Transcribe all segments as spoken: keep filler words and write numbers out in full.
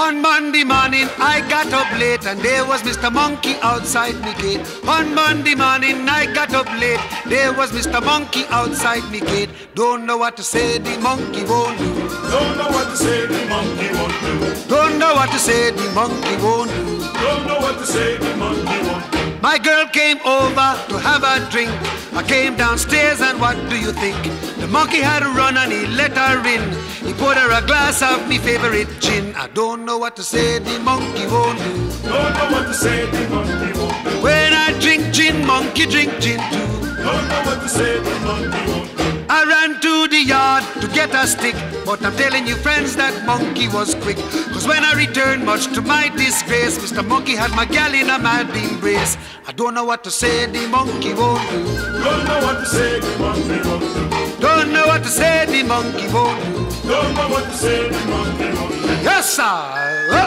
One Monday morning I got up late and there was Mister Monkey outside me gate. One Monday morning I got up late, there was Mister Monkey outside me gate. Don't know what to say, the monkey won't do. Don't know what to say, the monkey won't do. Don't know what to say, the monkey won't do. Don't know what to say, the monkey won't do. My girl came over to have a drink. I came downstairs and what do you think? The monkey had a run and he let her in. He poured her a glass of me favorite gin. I don't know what to say, the monkey won't do. Don't know what to say, the monkey won't do. When I drink gin, monkey drink gin too. Don't know what to say, the monkey won't do. I ran to the yard to get a stick, but I'm telling you friends that monkey was quick. Cause when I returned, much to my disgrace, Mister Monkey had my gal in a mad embrace. I don't know what to say, the monkey won't do. Don't know what to say, the monkey won't do. Don't know what to say, the monkey won't do. Don't know what to say, the monkey won't do. Yes, sir. Up.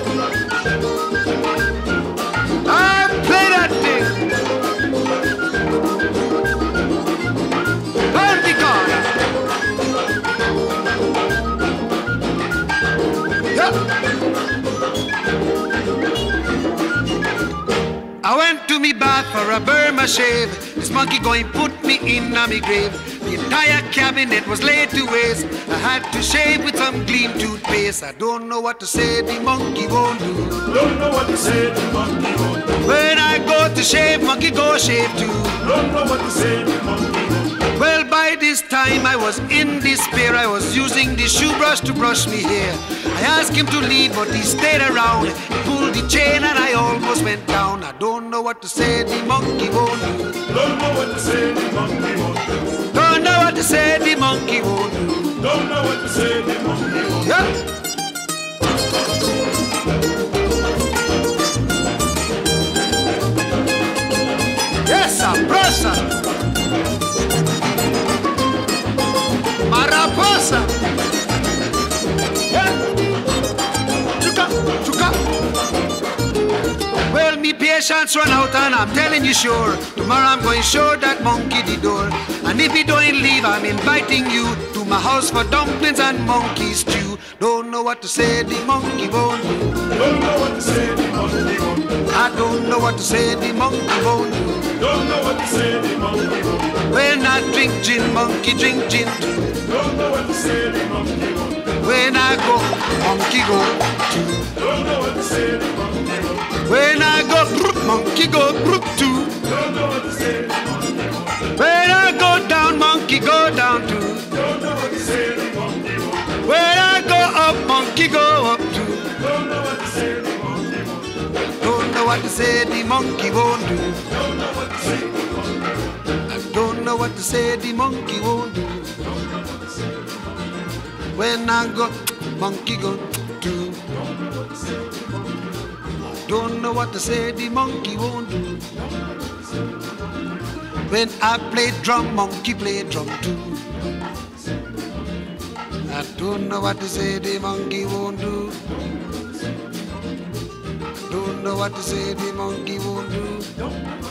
I play that thing. Turn the corner. Yep. I went to me bath for a Burma shave. This monkey going put me in a me grave. The entire cabinet was laid to waste. I had to shave with some Gleam toothpaste. I don't know what to say, the monkey won't do. Don't know what to say, the monkey won't do. When I go to shave, monkey go shave too. Don't know what to say, the monkey won't do. Well, by this time I was in despair. I was using the shoe brush to brush me hair. I asked him to leave, but he stayed around. He pulled the chain and I almost went down. I don't know what to say, the monkey won't do. Don't know what to say, the monkey won't do. Don't know what to say, the monkey won't do. Don't know what to say, the monkey won't do. Yeah. Yes, sabrosa. Mariposa. Yeah. Chuka, chuka. Well, me patience run out and I'm telling you sure, tomorrow I'm going to show that monkey the door. And if he don't leave, I'm inviting you to my house for dumplings and monkey stew. Don't know what to say, the monkey won't do. Don't know what to say, the monkey won't do. I don't know what to say, the monkey won't do. Don't know what to say, the monkey won't do. When I drink gin, monkey drink gin too. Don't know what to say, the monkey won't do. When I go, monkey go too. Don't know what to say, the monkey won't do. When I go, monkey go too. Don't know what to say, the monkey won't do. When I go down, monkey go down too. Don't know what to say, the monkey won't do. When I go up, monkey go up too. Don't know what to say, the monkey won't do. Don't know what to say, the monkey won't do. Don't know what to say, the monkey won't do. I don't know what to say, the monkey won't do. When I go, monkey go too. Don't know what to say, the monkey won't do. When I play drum, monkey play drum too. I don't know what to say, the monkey won't do. Don't know what to say, the monkey won't do.